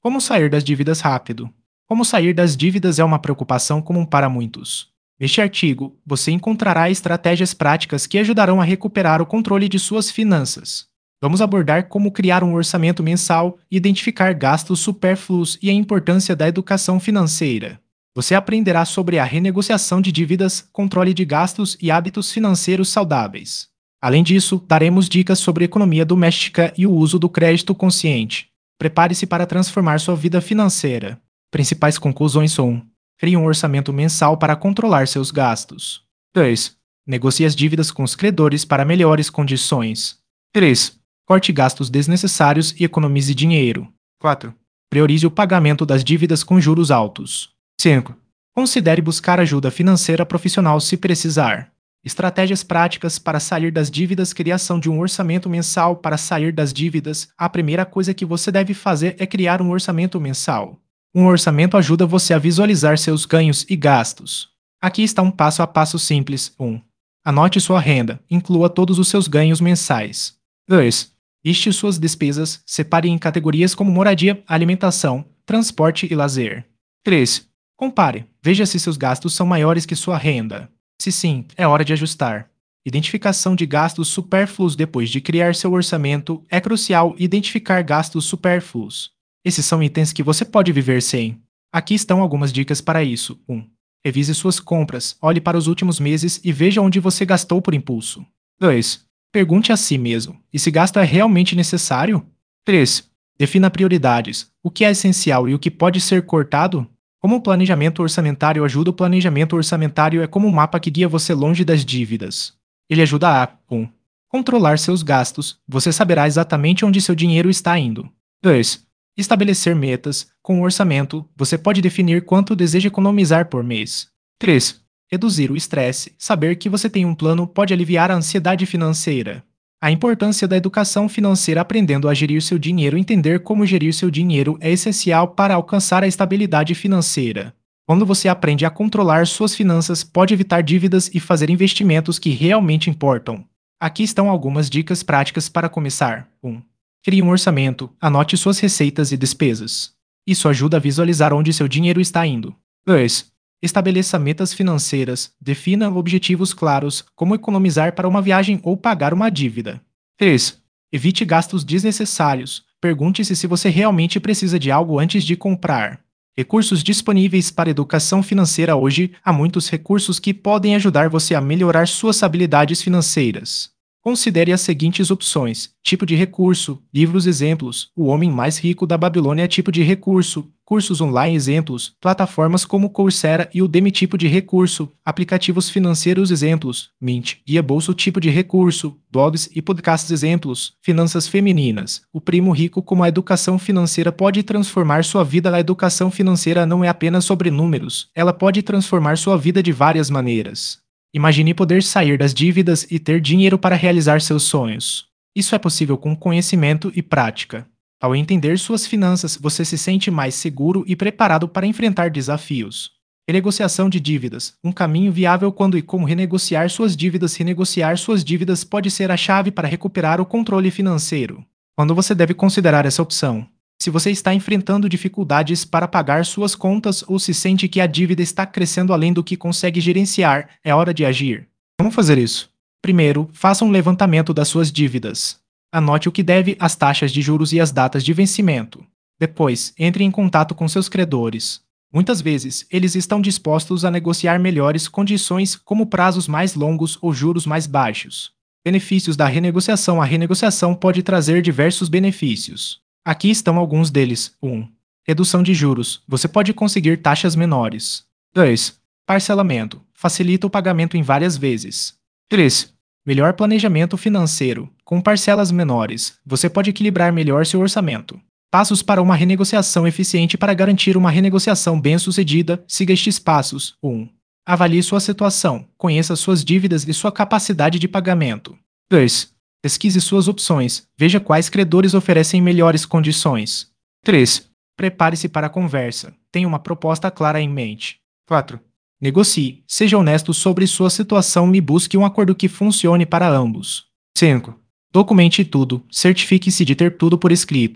Como sair das dívidas rápido? Como sair das dívidas é uma preocupação comum para muitos. Neste artigo, você encontrará estratégias práticas que ajudarão a recuperar o controle de suas finanças. Vamos abordar como criar um orçamento mensal, identificar gastos supérfluos e a importância da educação financeira. Você aprenderá sobre a renegociação de dívidas, controle de gastos e hábitos financeiros saudáveis. Além disso, daremos dicas sobre economia doméstica e o uso do crédito consciente. Prepare-se para transformar sua vida financeira. Principais conclusões são: crie um orçamento mensal para controlar seus gastos. 2. Negocie as dívidas com os credores para melhores condições. 3. Corte gastos desnecessários e economize dinheiro. 4. Priorize o pagamento das dívidas com juros altos. 5. Considere buscar ajuda financeira profissional se precisar. Estratégias práticas para sair das dívidas. Criação de um orçamento mensal para sair das dívidas. A primeira coisa que você deve fazer é criar um orçamento mensal. Um orçamento ajuda você a visualizar seus ganhos e gastos. Aqui está um passo a passo simples. 1. Anote sua renda, inclua todos os seus ganhos mensais. 2. Liste suas despesas, separe em categorias como moradia, alimentação, transporte e lazer. 3. Compare, veja se seus gastos são maiores que sua renda. Se sim, é hora de ajustar. Identificação de gastos supérfluos. Depois de criar seu orçamento, é crucial identificar gastos supérfluos. Esses são itens que você pode viver sem. Aqui estão algumas dicas para isso. 1. Revise suas compras, olhe para os últimos meses e veja onde você gastou por impulso. 2. Pergunte a si mesmo: esse gasto é realmente necessário? 3. Defina prioridades. O que é essencial e o que pode ser cortado? Como o planejamento orçamentário ajuda? O planejamento orçamentário é como um mapa que guia você longe das dívidas. Ele ajuda a 1. Controlar seus gastos. Você saberá exatamente onde seu dinheiro está indo. 2. Estabelecer metas. Com o orçamento, você pode definir quanto deseja economizar por mês. 3. Reduzir o estresse. Saber que você tem um plano pode aliviar a ansiedade financeira. A importância da educação financeira. Aprendendo a gerir seu dinheiro. Entender como gerir seu dinheiro é essencial para alcançar a estabilidade financeira. Quando você aprende a controlar suas finanças, pode evitar dívidas e fazer investimentos que realmente importam. Aqui estão algumas dicas práticas para começar. 1. Crie um orçamento. Anote suas receitas e despesas. Isso ajuda a visualizar onde seu dinheiro está indo. 2. Estabeleça metas financeiras. Defina objetivos claros, como economizar para uma viagem ou pagar uma dívida. 3. Evite gastos desnecessários. Pergunte-se se você realmente precisa de algo antes de comprar. Recursos disponíveis para educação financeira. Hoje, há muitos recursos que podem ajudar você a melhorar suas habilidades financeiras. Considere as seguintes opções: tipo de recurso, livros exemplos, O Homem Mais Rico da Babilônia. Tipo de recurso, cursos online exemplos, plataformas como Coursera e Udemy. Tipo de recurso, aplicativos financeiros exemplos, Mint, Guia Bolso. Tipo de recurso, blogs e podcasts exemplos, finanças femininas, O Primo Rico. Como a educação financeira pode transformar sua vida. A educação financeira não é apenas sobre números, ela pode transformar sua vida de várias maneiras. Imagine poder sair das dívidas e ter dinheiro para realizar seus sonhos. Isso é possível com conhecimento e prática. Ao entender suas finanças, você se sente mais seguro e preparado para enfrentar desafios. Renegociação de dívidas. Um caminho viável. Quando e como renegociar suas dívidas. Renegociar suas dívidas pode ser a chave para recuperar o controle financeiro. Quando você deve considerar essa opção? Se você está enfrentando dificuldades para pagar suas contas ou se sente que a dívida está crescendo além do que consegue gerenciar, é hora de agir. Como fazer isso? Primeiro, faça um levantamento das suas dívidas. Anote o que deve, as taxas de juros e as datas de vencimento. Depois, entre em contato com seus credores. Muitas vezes, eles estão dispostos a negociar melhores condições, como prazos mais longos ou juros mais baixos. Benefícios da renegociação. A renegociação pode trazer diversos benefícios. Aqui estão alguns deles. 1. Redução de juros. Você pode conseguir taxas menores. 2. Parcelamento. Facilita o pagamento em várias vezes. 3. Melhor planejamento financeiro. Com parcelas menores, você pode equilibrar melhor seu orçamento. Passos para uma renegociação eficiente. Para garantir uma renegociação bem-sucedida, siga estes passos. 1. Avalie sua situação. Conheça suas dívidas e sua capacidade de pagamento. 2. Pesquise suas opções. Veja quais credores oferecem melhores condições. 3. Prepare-se para a conversa. Tenha uma proposta clara em mente. 4. Negocie. Seja honesto sobre sua situação e busque um acordo que funcione para ambos. 5. Documente tudo. Certifique-se de ter tudo por escrito.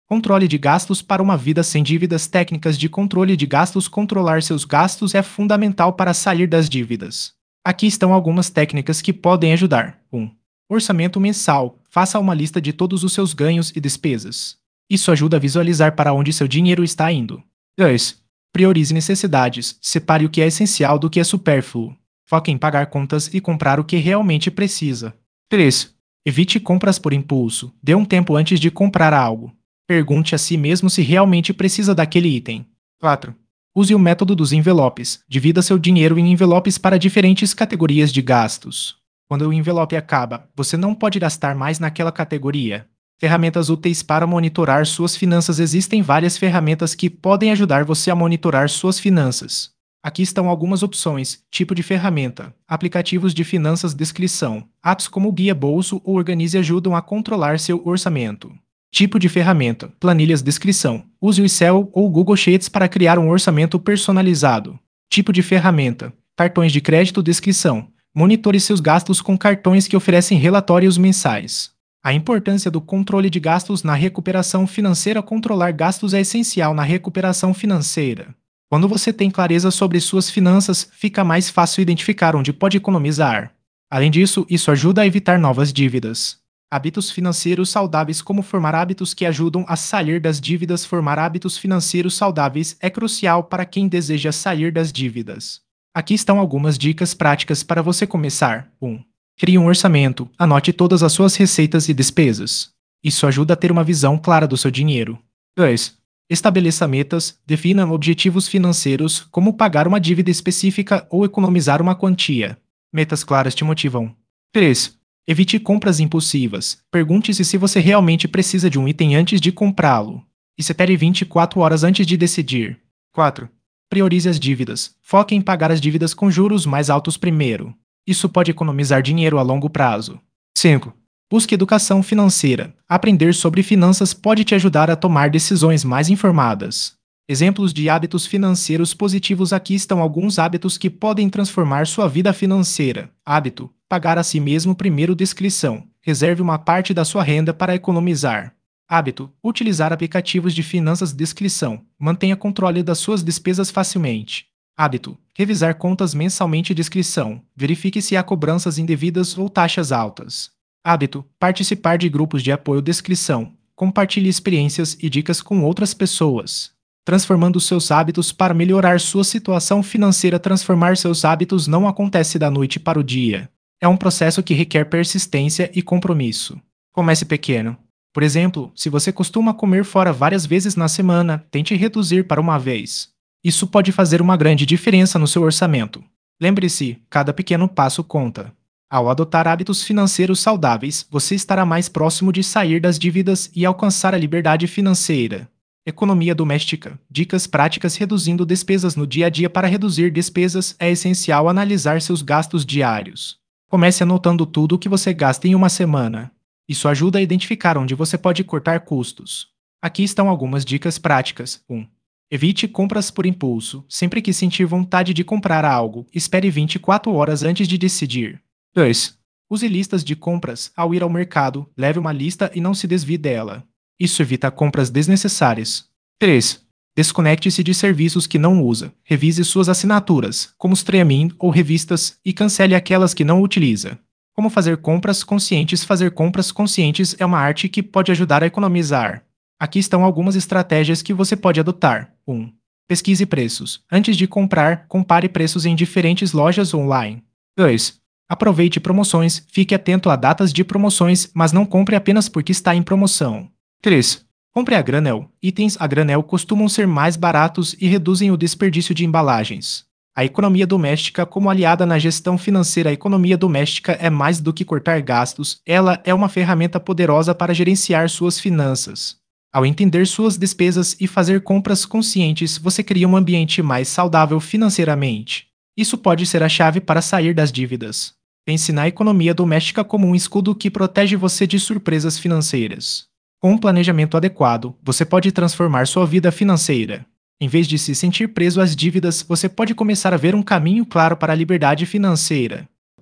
Controle de gastos para uma vida sem dívidas. Técnicas de controle de gastos. Controlar seus gastos é fundamental para sair das dívidas. Aqui estão algumas técnicas que podem ajudar. 1. Orçamento mensal. Faça uma lista de todos os seus ganhos e despesas. Isso ajuda a visualizar para onde seu dinheiro está indo. 2. Priorize necessidades. Separe o que é essencial do que é supérfluo. Foque em pagar contas e comprar o que realmente precisa. 3. Evite compras por impulso. Dê um tempo antes de comprar algo. Pergunte a si mesmo se realmente precisa daquele item. 4. Use o método dos envelopes. Divida seu dinheiro em envelopes para diferentes categorias de gastos. Quando o envelope acaba, você não pode gastar mais naquela categoria. Ferramentas úteis para monitorar suas finanças. Existem várias ferramentas que podem ajudar você a monitorar suas finanças. Aqui estão algumas opções: tipo de ferramenta, aplicativos de finanças, descrição, apps como o Guia Bolso ou Organize ajudam a controlar seu orçamento. Tipo de ferramenta, planilhas, descrição, use o Excel ou Google Sheets para criar um orçamento personalizado. Tipo de ferramenta, cartões de crédito, descrição, monitore seus gastos com cartões que oferecem relatórios mensais. A importância do controle de gastos na recuperação financeira. Controlar gastos é essencial na recuperação financeira. Quando você tem clareza sobre suas finanças, fica mais fácil identificar onde pode economizar. Além disso, isso ajuda a evitar novas dívidas. Hábitos financeiros saudáveis. Como formar hábitos que ajudam a sair das dívidas. Formar hábitos financeiros saudáveis é crucial para quem deseja sair das dívidas. Aqui estão algumas dicas práticas para você começar. 1. Crie um orçamento. Anote todas as suas receitas e despesas. Isso ajuda a ter uma visão clara do seu dinheiro. 2. Estabeleça metas. Defina objetivos financeiros, como pagar uma dívida específica ou economizar uma quantia. Metas claras te motivam. 3. Evite compras impulsivas. Pergunte-se se você realmente precisa de um item antes de comprá-lo. E espere 24 horas antes de decidir. 4. Priorize as dívidas. Foque em pagar as dívidas com juros mais altos primeiro. Isso pode economizar dinheiro a longo prazo. 5. Busque educação financeira. Aprender sobre finanças pode te ajudar a tomar decisões mais informadas. Exemplos de hábitos financeiros positivos. Aqui estão alguns hábitos que podem transformar sua vida financeira. Hábito: pagar a si mesmo primeiro. Descrição: reserve uma parte da sua renda para economizar. Hábito: utilizar aplicativos de finanças. Descrição: mantenha controle das suas despesas facilmente. Hábito: revisar contas mensalmente. Descrição: verifique se há cobranças indevidas ou taxas altas. Hábito: participar de grupos de apoio. Descrição: compartilhe experiências e dicas com outras pessoas. Transformando seus hábitos para melhorar sua situação financeira. Transformar seus hábitos não acontece da noite para o dia. É um processo que requer persistência e compromisso. Comece pequeno. Por exemplo, se você costuma comer fora várias vezes na semana, tente reduzir para uma vez. Isso pode fazer uma grande diferença no seu orçamento. Lembre-se, cada pequeno passo conta. Ao adotar hábitos financeiros saudáveis, você estará mais próximo de sair das dívidas e alcançar a liberdade financeira. Economia doméstica. Dicas práticas. Reduzindo despesas no dia a dia. Para reduzir despesas, é essencial analisar seus gastos diários. Comece anotando tudo o que você gasta em uma semana. Isso ajuda a identificar onde você pode cortar custos. Aqui estão algumas dicas práticas. 1. Evite compras por impulso. Sempre que sentir vontade de comprar algo, espere 24 horas antes de decidir. 2. Use listas de compras. Ao ir ao mercado, leve uma lista e não se desvie dela. Isso evita compras desnecessárias. 3. Desconecte-se de serviços que não usa. Revise suas assinaturas, como streaming ou revistas, e cancele aquelas que não utiliza. Como fazer compras conscientes? Fazer compras conscientes é uma arte que pode ajudar a economizar. Aqui estão algumas estratégias que você pode adotar. 1. Pesquise preços. Antes de comprar, compare preços em diferentes lojas online. 2. Aproveite promoções. Fique atento a datas de promoções, mas não compre apenas porque está em promoção. 3. Compre a granel. Itens a granel costumam ser mais baratos e reduzem o desperdício de embalagens. A economia doméstica. Como aliada na gestão financeira, a economia doméstica é mais do que cortar gastos, ela é uma ferramenta poderosa para gerenciar suas finanças. Ao entender suas despesas e fazer compras conscientes, você cria um ambiente mais saudável financeiramente. Isso pode ser a chave para sair das dívidas. Pense na economia doméstica como um escudo que protege você de surpresas financeiras. Com um planejamento adequado, você pode transformar sua vida financeira. Em vez de se sentir preso às dívidas, você pode começar a ver um caminho claro para a liberdade financeira.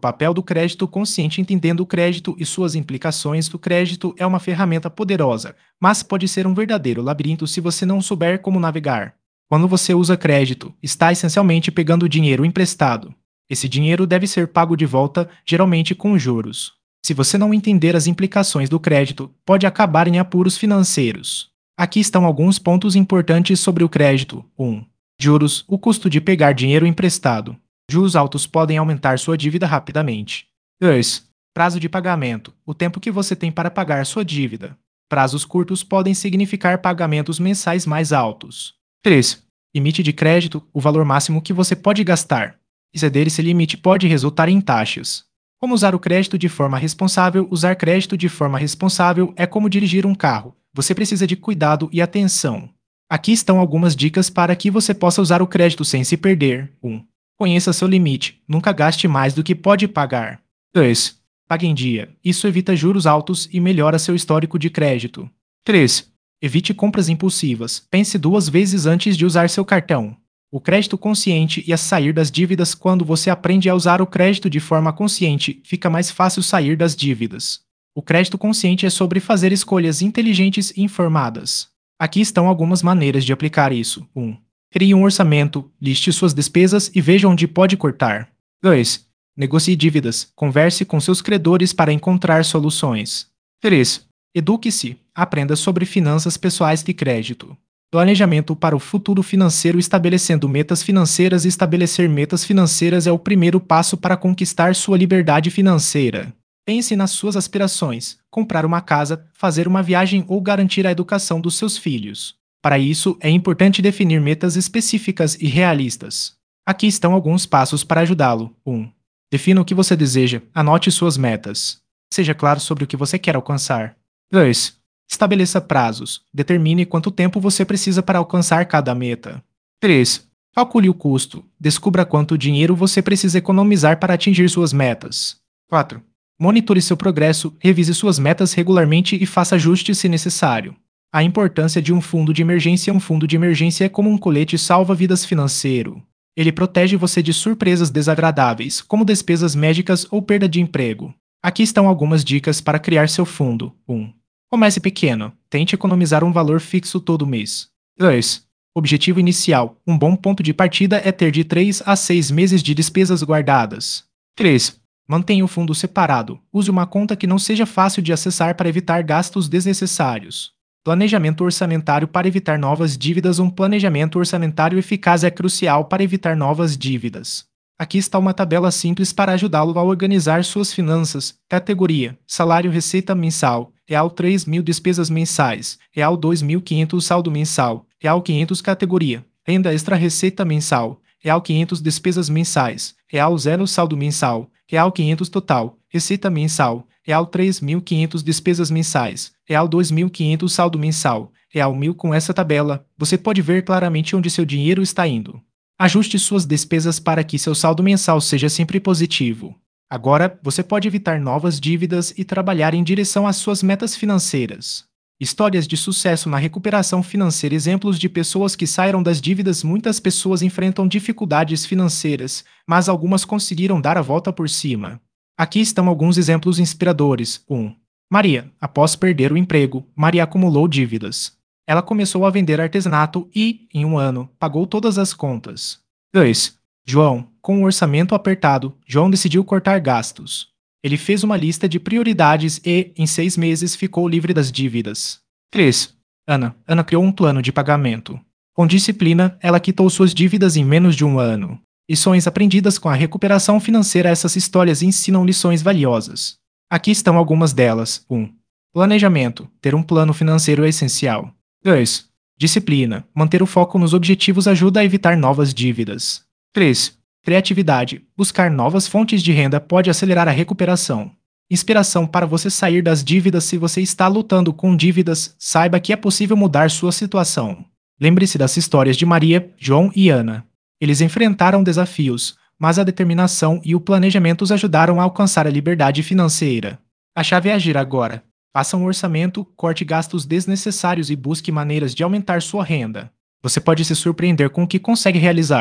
Papel do crédito consciente. Entendendo o crédito e suas implicações. O crédito é uma ferramenta poderosa, mas pode ser um verdadeiro labirinto se você não souber como navegar. Quando você usa crédito, está essencialmente pegando dinheiro emprestado. Esse dinheiro deve ser pago de volta, geralmente com juros. Se você não entender as implicações do crédito, pode acabar em apuros financeiros. Aqui estão alguns pontos importantes sobre o crédito. 1. Juros, o custo de pegar dinheiro emprestado. Juros altos podem aumentar sua dívida rapidamente. 2. Prazo de pagamento, o tempo que você tem para pagar sua dívida. Prazos curtos podem significar pagamentos mensais mais altos. 3. Limite de crédito, o valor máximo que você pode gastar. Exceder esse limite pode resultar em taxas. Como usar o crédito de forma responsável? Usar crédito de forma responsável é como dirigir um carro. Você precisa de cuidado e atenção. Aqui estão algumas dicas para que você possa usar o crédito sem se perder. 1. Conheça seu limite. Nunca gaste mais do que pode pagar. 2. Pague em dia. Isso evita juros altos e melhora seu histórico de crédito. 3. Evite compras impulsivas. Pense 2 vezes antes de usar seu cartão. O crédito consciente e a sair das dívidas. Quando você aprende a usar o crédito de forma consciente, fica mais fácil sair das dívidas. O crédito consciente é sobre fazer escolhas inteligentes e informadas. Aqui estão algumas maneiras de aplicar isso. 1. Crie um orçamento, liste suas despesas e veja onde pode cortar. 2. Negocie dívidas, converse com seus credores para encontrar soluções. 3. Eduque-se, aprenda sobre finanças pessoais e crédito. Planejamento para o futuro financeiro. Estabelecendo metas financeiras. Estabelecer metas financeiras é o primeiro passo para conquistar sua liberdade financeira. Pense nas suas aspirações: comprar uma casa, fazer uma viagem ou garantir a educação dos seus filhos. Para isso, é importante definir metas específicas e realistas. Aqui estão alguns passos para ajudá-lo. 1. Defina o que você deseja. Anote suas metas. Seja claro sobre o que você quer alcançar. 2. Estabeleça prazos. Determine quanto tempo você precisa para alcançar cada meta. 3. Calcule o custo. Descubra quanto dinheiro você precisa economizar para atingir suas metas. 4. Monitore seu progresso, revise suas metas regularmente e faça ajustes se necessário. A importância de um fundo de emergência. Um fundo de emergência é como um colete salva-vidas financeiro. Ele protege você de surpresas desagradáveis, como despesas médicas ou perda de emprego. Aqui estão algumas dicas para criar seu fundo. 1. Comece pequeno. Tente economizar um valor fixo todo mês. 2. Objetivo inicial. Um bom ponto de partida é ter de 3 a 6 meses de despesas guardadas. 3. Mantenha o fundo separado. Use uma conta que não seja fácil de acessar para evitar gastos desnecessários. Planejamento orçamentário para evitar novas dívidas. Um planejamento orçamentário eficaz é crucial para evitar novas dívidas. Aqui está uma tabela simples para ajudá-lo a organizar suas finanças. Categoria: salário, receita mensal. Real 3.000 despesas mensais. Real 2.500 saldo mensal. Real 500 categoria: renda extra, receita mensal. Real 500 despesas mensais. Real 0 saldo mensal. Real 500 total. Receita mensal. Real 3.500 despesas mensais. Real 2.500 saldo mensal. Real 1.000. Com essa tabela, você pode ver claramente onde seu dinheiro está indo. Ajuste suas despesas para que seu saldo mensal seja sempre positivo. Agora, você pode evitar novas dívidas e trabalhar em direção às suas metas financeiras. Histórias de sucesso na recuperação financeira. Exemplos de pessoas que saíram das dívidas. Muitas pessoas enfrentam dificuldades financeiras, mas algumas conseguiram dar a volta por cima. Aqui estão alguns exemplos inspiradores. 1. Maria. Após perder o emprego, Maria acumulou dívidas. Ela começou a vender artesanato e, em um ano, pagou todas as contas. 2. João. Com um orçamento apertado, João decidiu cortar gastos. Ele fez uma lista de prioridades e, em 6 meses, ficou livre das dívidas. 3. Ana. Ana criou um plano de pagamento. Com disciplina, ela quitou suas dívidas em menos de um ano. Lições aprendidas com a recuperação financeira. Essas histórias ensinam lições valiosas. Aqui estão algumas delas. 1. Planejamento. Ter um plano financeiro é essencial. 2. Disciplina. Manter o foco nos objetivos ajuda a evitar novas dívidas. 3. Criatividade. Buscar novas fontes de renda pode acelerar a recuperação. Inspiração para você sair das dívidas. Se você está lutando com dívidas, saiba que é possível mudar sua situação. Lembre-se das histórias de Maria, João e Ana. Eles enfrentaram desafios, mas a determinação e o planejamento os ajudaram a alcançar a liberdade financeira. A chave é agir agora. Faça um orçamento, corte gastos desnecessários e busque maneiras de aumentar sua renda. Você pode se surpreender com o que consegue realizar.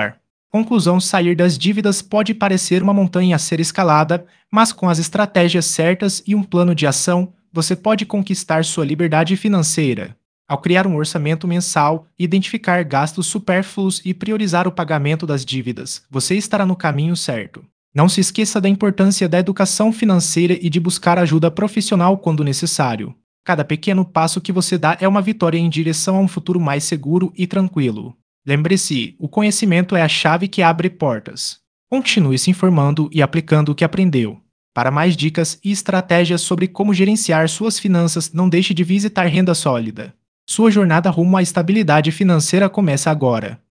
Conclusão: sair das dívidas pode parecer uma montanha a ser escalada, mas com as estratégias certas e um plano de ação, você pode conquistar sua liberdade financeira. Ao criar um orçamento mensal, identificar gastos supérfluos e priorizar o pagamento das dívidas, você estará no caminho certo. Não se esqueça da importância da educação financeira e de buscar ajuda profissional quando necessário. Cada pequeno passo que você dá é uma vitória em direção a um futuro mais seguro e tranquilo. Lembre-se, o conhecimento é a chave que abre portas. Continue se informando e aplicando o que aprendeu. Para mais dicas e estratégias sobre como gerenciar suas finanças, não deixe de visitar Renda Sólida. Sua jornada rumo à estabilidade financeira começa agora.